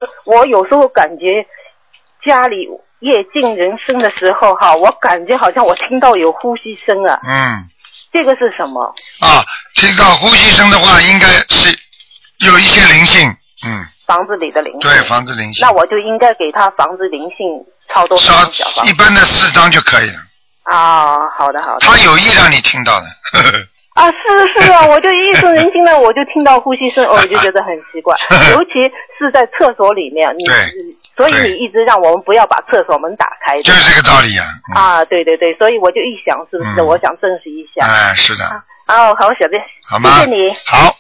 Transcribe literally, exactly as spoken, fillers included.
我有时候感觉家里夜静人声的时候哈，我感觉好像我听到有呼吸声啊。 嗯。 这个是什么？ 啊，听到呼吸声的话，应该是有一些灵性，嗯。 房子里的灵性。 对，房子灵性。 那我就应该给他房子灵性超多少张小房子？ 一般的四张就可以了。 啊，好的好的。 他有意让你听到的。呵呵啊，是是啊，我就一说人听了，我就听到呼吸声，哦，我就觉得很奇怪，尤其是在厕所里面，你，所以你一直让我们不要把厕所门打开。 就是这个道理啊。 嗯、啊，对对对，所以我就一想，是不是？嗯、我想证实一下。 哎，是的。 啊、哦，好，小姐， 好吗？ 谢谢你。 好，